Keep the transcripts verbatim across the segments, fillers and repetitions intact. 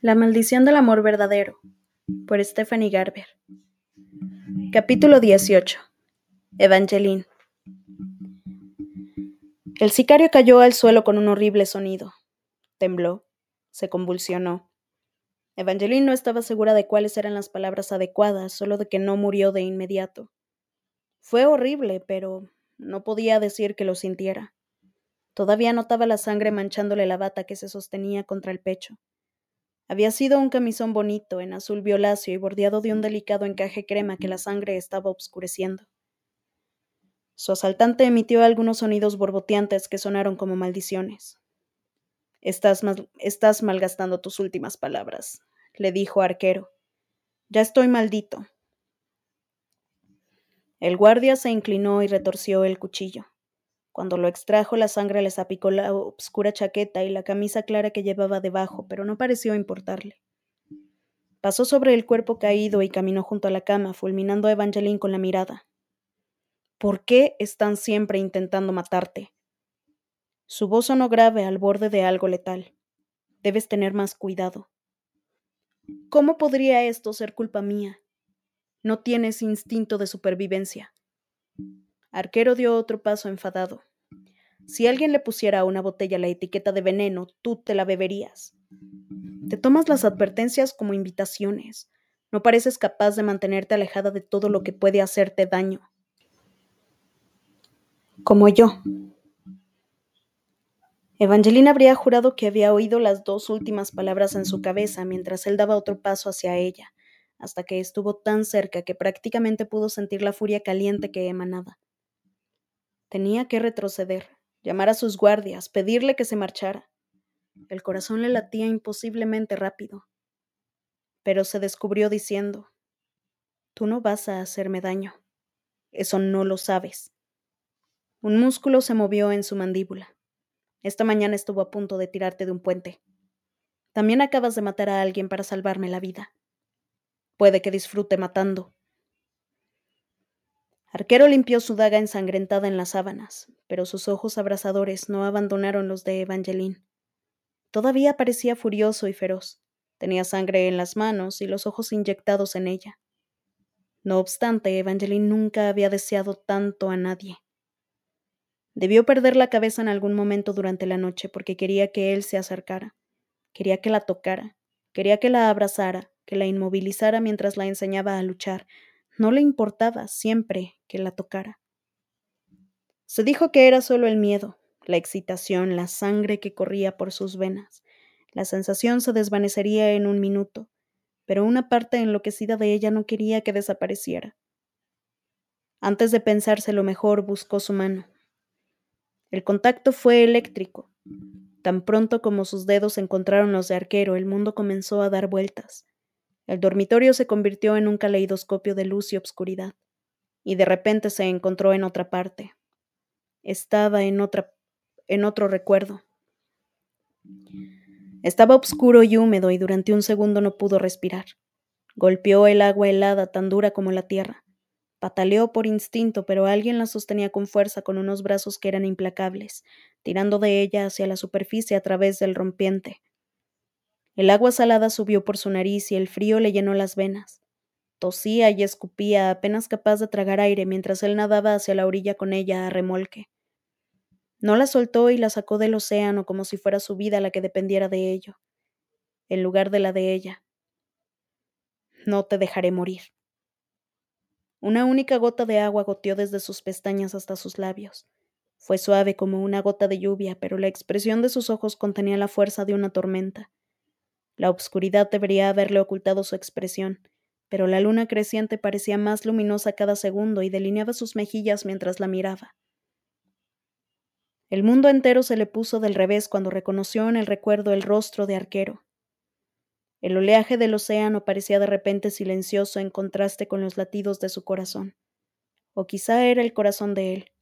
La maldición del amor verdadero, por Stephanie Garber. Capítulo dieciocho. Evangeline. El sicario cayó al suelo con un horrible sonido. Tembló, se convulsionó. Evangeline no estaba segura de cuáles eran las palabras adecuadas, solo de que no murió de inmediato. Fue horrible, pero no podía decir que lo sintiera. Todavía notaba la sangre manchándole la bata que se sostenía contra el pecho. Había sido un camisón bonito, en azul violáceo y bordeado de un delicado encaje crema que la sangre estaba obscureciendo. Su asaltante emitió algunos sonidos borboteantes que sonaron como maldiciones. Estás, mal- estás malgastando tus últimas palabras, le dijo Arquero. Ya estoy maldito. El guardia se inclinó y retorció el cuchillo. Cuando lo extrajo, la sangre le salpicó la obscura chaqueta y la camisa clara que llevaba debajo, pero no pareció importarle. Pasó sobre el cuerpo caído y caminó junto a la cama, fulminando a Evangeline con la mirada. ¿Por qué están siempre intentando matarte? Su voz sonó grave al borde de algo letal. Debes tener más cuidado. ¿Cómo podría esto ser culpa mía? No tienes instinto de supervivencia. Arquero dio otro paso enfadado. Si alguien le pusiera a una botella la etiqueta de veneno, tú te la beberías. Te tomas las advertencias como invitaciones. No pareces capaz de mantenerte alejada de todo lo que puede hacerte daño. Como yo. Evangeline habría jurado que había oído las dos últimas palabras en su cabeza mientras él daba otro paso hacia ella, hasta que estuvo tan cerca que prácticamente pudo sentir la furia caliente que emanaba. Tenía que retroceder, llamar a sus guardias, pedirle que se marchara. El corazón le latía imposiblemente rápido. Pero se descubrió diciendo: «Tú no vas a hacerme daño. Eso no lo sabes». Un músculo se movió en su mandíbula. Esta mañana estuvo a punto de tirarte de un puente. También acabas de matar a alguien para salvarme la vida. Puede que disfrute matando. Arquero limpió su daga ensangrentada en las sábanas, pero sus ojos abrasadores no abandonaron los de Evangeline. Todavía parecía furioso y feroz. Tenía sangre en las manos y los ojos inyectados en ella. No obstante, Evangeline nunca había deseado tanto a nadie. Debió perder la cabeza en algún momento durante la noche porque quería que él se acercara. Quería que la tocara. Quería que la abrazara, que la inmovilizara mientras la enseñaba a luchar. No le importaba siempre que la tocara. Se dijo que era solo el miedo, la excitación, la sangre que corría por sus venas. La sensación se desvanecería en un minuto, pero una parte enloquecida de ella no quería que desapareciera. Antes de pensárselo mejor, buscó su mano. El contacto fue eléctrico. Tan pronto como sus dedos encontraron los de Arquero, el mundo comenzó a dar vueltas. El dormitorio se convirtió en un caleidoscopio de luz y obscuridad, y de repente se encontró en otra parte. Estaba en otra, en otro recuerdo. Estaba oscuro y húmedo y durante un segundo no pudo respirar. Golpeó el agua helada tan dura como la tierra. Pataleó por instinto, pero alguien la sostenía con fuerza con unos brazos que eran implacables, tirando de ella hacia la superficie a través del rompiente. El agua salada subió por su nariz y el frío le llenó las venas. Tosía y escupía, apenas capaz de tragar aire mientras él nadaba hacia la orilla con ella a remolque. No la soltó y la sacó del océano como si fuera su vida la que dependiera de ello, en lugar de la de ella. No te dejaré morir. Una única gota de agua goteó desde sus pestañas hasta sus labios. Fue suave como una gota de lluvia, pero la expresión de sus ojos contenía la fuerza de una tormenta. La obscuridad debería haberle ocultado su expresión, pero la luna creciente parecía más luminosa cada segundo y delineaba sus mejillas mientras la miraba. El mundo entero se le puso del revés cuando reconoció en el recuerdo el rostro de Arquero. El oleaje del océano parecía de repente silencioso en contraste con los latidos de su corazón. O quizá era el corazón de él.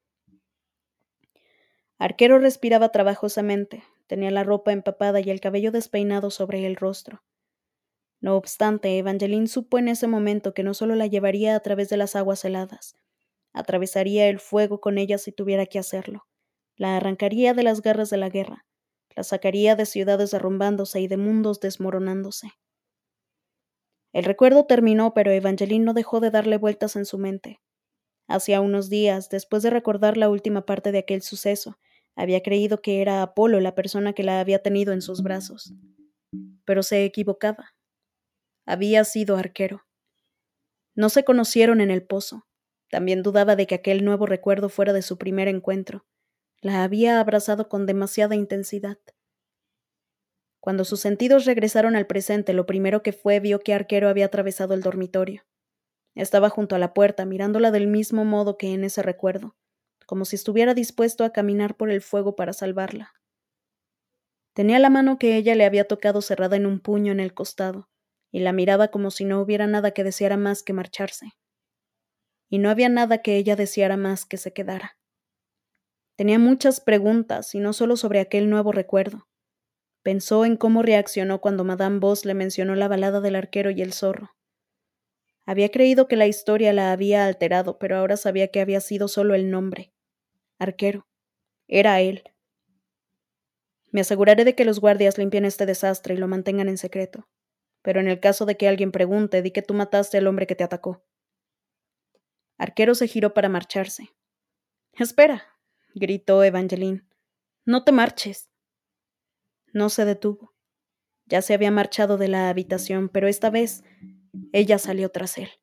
Arquero respiraba trabajosamente, tenía la ropa empapada y el cabello despeinado sobre el rostro. No obstante, Evangeline supo en ese momento que no solo la llevaría a través de las aguas heladas, atravesaría el fuego con ella si tuviera que hacerlo, la arrancaría de las garras de la guerra, La sacaría de ciudades derrumbándose y de mundos desmoronándose. El recuerdo terminó, pero Evangeline no dejó de darle vueltas en su mente. Hacía unos días, después de recordar la última parte de aquel suceso, había creído que era Apolo la persona que la había tenido en sus brazos. Pero se equivocaba. Había sido Arquero. No se conocieron en el pozo. También dudaba de que aquel nuevo recuerdo fuera de su primer encuentro. La había abrazado con demasiada intensidad. Cuando sus sentidos regresaron al presente, lo primero que fue vio que Arquero había atravesado el dormitorio. Estaba junto a la puerta, mirándola del mismo modo que en ese recuerdo, como si estuviera dispuesto a caminar por el fuego para salvarla. Tenía la mano que ella le había tocado cerrada en un puño en el costado, y la miraba como si no hubiera nada que deseara más que marcharse. Y no había nada que ella deseara más que se quedara. Tenía muchas preguntas, y no solo sobre aquel nuevo recuerdo. Pensó en cómo reaccionó cuando Madame Voss le mencionó la balada del arquero y el zorro. Había creído que la historia la había alterado, pero ahora sabía que había sido solo el nombre. Arquero. Era él. Me aseguraré de que los guardias limpien este desastre y lo mantengan en secreto. Pero en el caso de que alguien pregunte, di que tú mataste al hombre que te atacó. Arquero se giró para marcharse. «Espera», gritó Evangeline. «No te marches». No se detuvo. Ya se había marchado de la habitación, pero esta vez ella salió tras él.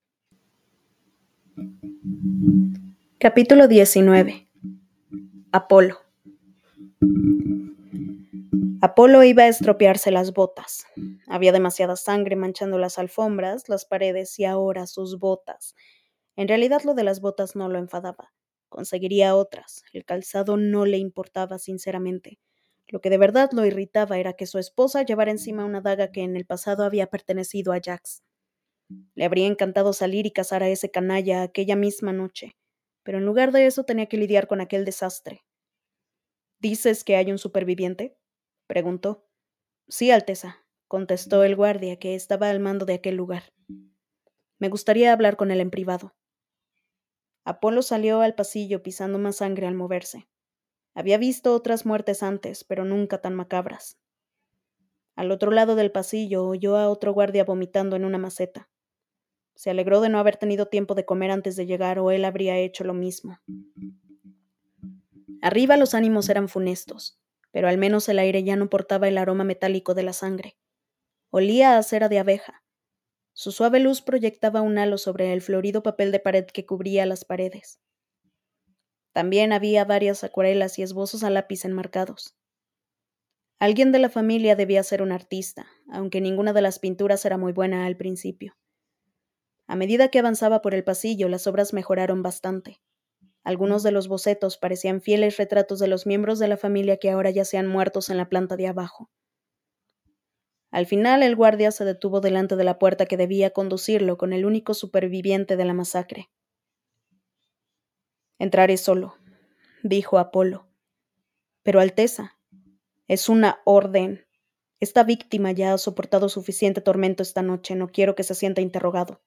Capítulo diecinueve. Apolo. Apolo iba a estropearse las botas. Había demasiada sangre manchando las alfombras, las paredes y ahora sus botas. En realidad lo de las botas no lo enfadaba. Conseguiría otras. El calzado no le importaba, sinceramente. Lo que de verdad lo irritaba era que su esposa llevara encima una daga que en el pasado había pertenecido a Jax. Le habría encantado salir y cazar a ese canalla aquella misma noche, pero en lugar de eso tenía que lidiar con aquel desastre. ¿Dices que hay un superviviente?, preguntó. Sí, Alteza, contestó el guardia que estaba al mando de aquel lugar. Me gustaría hablar con él en privado. Apolo salió al pasillo pisando más sangre al moverse. Había visto otras muertes antes, pero nunca tan macabras. Al otro lado del pasillo oyó a otro guardia vomitando en una maceta. Se alegró de no haber tenido tiempo de comer antes de llegar, o él habría hecho lo mismo. Arriba los ánimos eran funestos, pero al menos el aire ya no portaba el aroma metálico de la sangre. Olía a cera de abeja. Su suave luz proyectaba un halo sobre el florido papel de pared que cubría las paredes. También había varias acuarelas y esbozos a lápiz enmarcados. Alguien de la familia debía ser un artista, aunque ninguna de las pinturas era muy buena al principio. A medida que avanzaba por el pasillo, las obras mejoraron bastante. Algunos de los bocetos parecían fieles retratos de los miembros de la familia que ahora yacían muertos en la planta de abajo. Al final, el guardia se detuvo delante de la puerta que debía conducirlo con el único superviviente de la masacre. Entraré solo, dijo Apolo. Pero Alteza, es una orden. Esta víctima ya ha soportado suficiente tormento esta noche. No quiero que se sienta interrogado.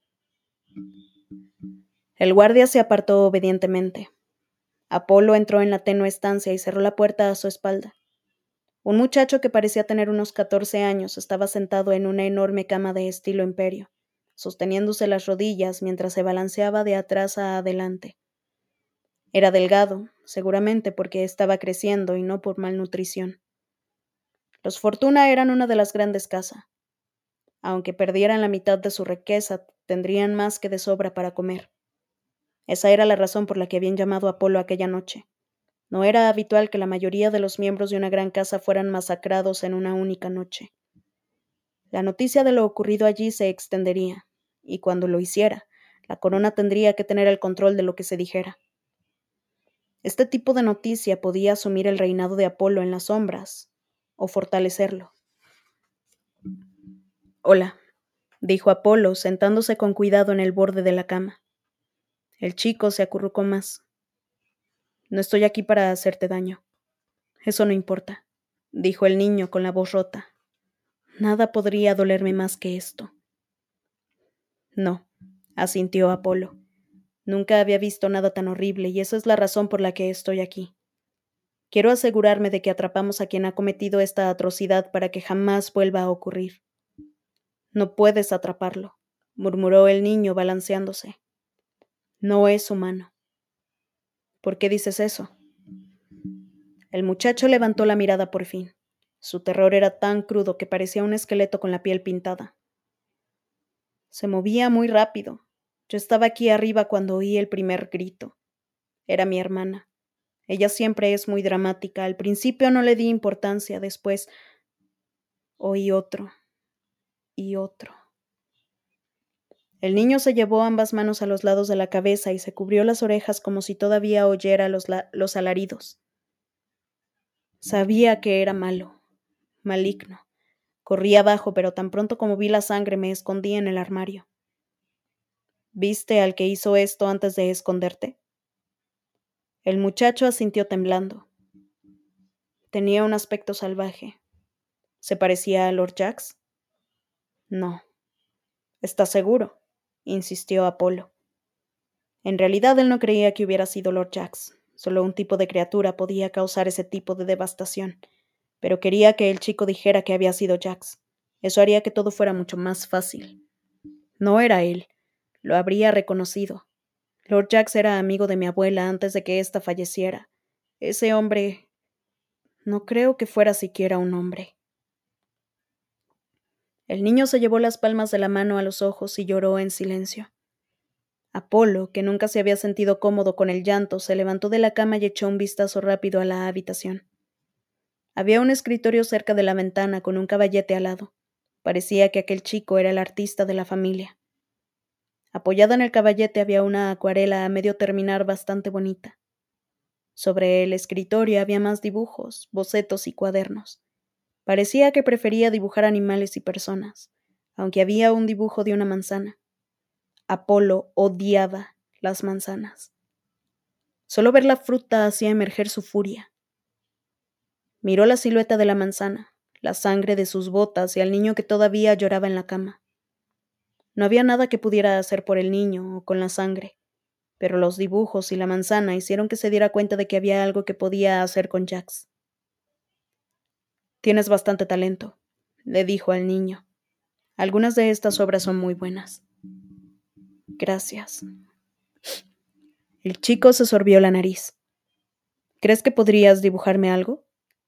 El guardia se apartó obedientemente. Apolo entró en la tenue estancia y cerró la puerta a su espalda. Un muchacho que parecía tener unos catorce años estaba sentado en una enorme cama de estilo imperio, sosteniéndose las rodillas mientras se balanceaba de atrás a adelante. Era delgado, seguramente porque estaba creciendo y no por malnutrición. Los Fortuna eran una de las grandes casas. Aunque perdieran la mitad de su riqueza, tendrían más que de sobra para comer. Esa era la razón por la que habían llamado a Apolo aquella noche. No era habitual que la mayoría de los miembros de una gran casa fueran masacrados en una única noche. La noticia de lo ocurrido allí se extendería, y cuando lo hiciera, la corona tendría que tener el control de lo que se dijera. Este tipo de noticia podía asumir el reinado de Apolo en las sombras, o fortalecerlo. Hola, dijo Apolo, sentándose con cuidado en el borde de la cama. El chico se acurrucó más. No estoy aquí para hacerte daño. Eso no importa, dijo el niño con la voz rota. Nada podría dolerme más que esto. No, asintió Apolo. Nunca había visto nada tan horrible y esa es la razón por la que estoy aquí. Quiero asegurarme de que atrapamos a quien ha cometido esta atrocidad para que jamás vuelva a ocurrir. No puedes atraparlo, murmuró el niño balanceándose. No es humano. ¿Por qué dices eso? El muchacho levantó la mirada por fin. Su terror era tan crudo que parecía un esqueleto con la piel pintada. Se movía muy rápido. Yo estaba aquí arriba cuando oí el primer grito. Era mi hermana. Ella siempre es muy dramática. Al principio no le di importancia, después oí otro y otro. El niño se llevó ambas manos a los lados de la cabeza y se cubrió las orejas como si todavía oyera los, los alaridos. Sabía que era malo, maligno. Corrí abajo, pero tan pronto como vi la sangre me escondí en el armario. ¿Viste al que hizo esto antes de esconderte? El muchacho asintió temblando. Tenía un aspecto salvaje. ¿Se parecía a Lord Jax? No. ¿Estás seguro? Insistió Apolo. En realidad él no creía que hubiera sido Lord Jax. Solo un tipo de criatura podía causar ese tipo de devastación. Pero quería que el chico dijera que había sido Jax. Eso haría que todo fuera mucho más fácil. No era él. Lo habría reconocido. Lord Jax era amigo de mi abuela antes de que ésta falleciera. Ese hombre... No creo que fuera siquiera un hombre. El niño se llevó las palmas de la mano a los ojos y lloró en silencio. Apolo, que nunca se había sentido cómodo con el llanto, se levantó de la cama y echó un vistazo rápido a la habitación. Había un escritorio cerca de la ventana con un caballete al lado. Parecía que aquel chico era el artista de la familia. Apoyada en el caballete había una acuarela a medio terminar bastante bonita. Sobre el escritorio había más dibujos, bocetos y cuadernos. Parecía que prefería dibujar animales y personas, aunque había un dibujo de una manzana. Apolo odiaba las manzanas. Solo ver la fruta hacía emerger su furia. Miró la silueta de la manzana, la sangre de sus botas y al niño que todavía lloraba en la cama. No había nada que pudiera hacer por el niño o con la sangre, pero los dibujos y la manzana hicieron que se diera cuenta de que había algo que podía hacer con Jax. Tienes bastante talento, le dijo al niño. Algunas de estas obras son muy buenas. Gracias. El chico se sorbió la nariz. ¿Crees que podrías dibujarme algo?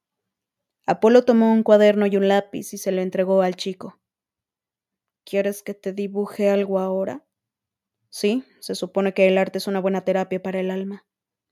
Apolo tomó un cuaderno y un lápiz y se lo entregó al chico. ¿Quieres que te dibuje algo ahora? Sí, se supone que el arte es una buena terapia para el alma.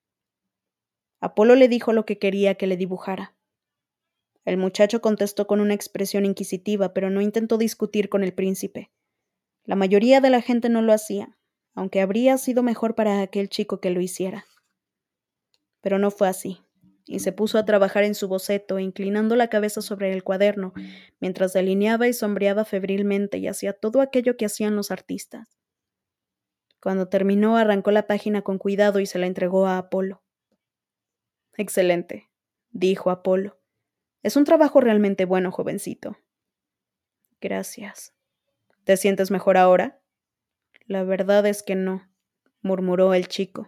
Apolo le dijo lo que quería que le dibujara. El muchacho contestó con una expresión inquisitiva, pero no intentó discutir con el príncipe. La mayoría de la gente no lo hacía, aunque habría sido mejor para aquel chico que lo hiciera. Pero no fue así, y se puso a trabajar en su boceto, inclinando la cabeza sobre el cuaderno, mientras delineaba y sombreaba febrilmente y hacía todo aquello que hacían los artistas. Cuando terminó, arrancó la página con cuidado y se la entregó a Apolo. Excelente, dijo Apolo. Es un trabajo realmente bueno, jovencito. Gracias. ¿Te sientes mejor ahora? La verdad es que no, murmuró el chico.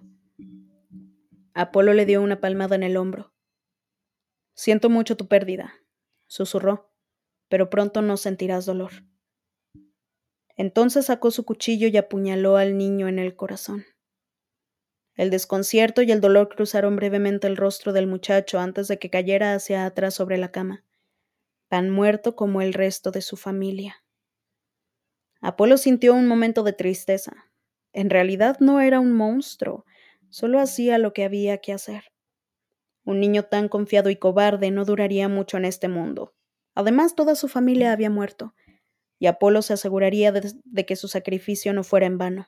Apolo le dio una palmada en el hombro. Siento mucho tu pérdida, susurró, pero pronto no sentirás dolor. Entonces sacó su cuchillo y apuñaló al niño en el corazón. El desconcierto y el dolor cruzaron brevemente el rostro del muchacho antes de que cayera hacia atrás sobre la cama, tan muerto como el resto de su familia. Apolo sintió un momento de tristeza. En realidad no era un monstruo, solo hacía lo que había que hacer. Un niño tan confiado y cobarde no duraría mucho en este mundo. Además, toda su familia había muerto, y Apolo se aseguraría de, de que su sacrificio no fuera en vano.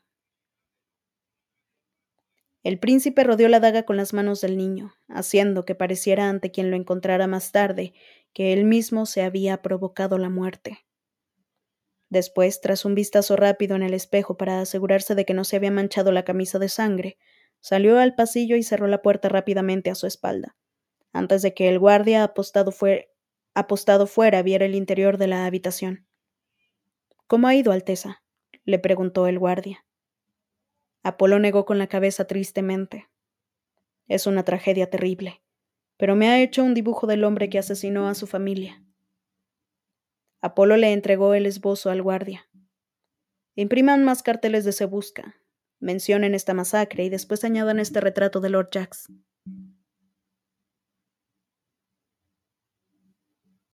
El príncipe rodeó la daga con las manos del niño, haciendo que pareciera ante quien lo encontrara más tarde que él mismo se había provocado la muerte. Después, tras un vistazo rápido en el espejo para asegurarse de que no se había manchado la camisa de sangre, salió al pasillo y cerró la puerta rápidamente a su espalda, antes de que el guardia apostado, fue, apostado fuera viera el interior de la habitación. ¿Cómo ha ido, Alteza?, le preguntó el guardia. Apolo negó con la cabeza tristemente. Es una tragedia terrible. pero me ha hecho un dibujo del hombre que asesinó a su familia. Apolo le entregó el esbozo al guardia. Impriman más carteles de Se Busca. Mencionen esta masacre y después añadan este retrato de Lord Jax.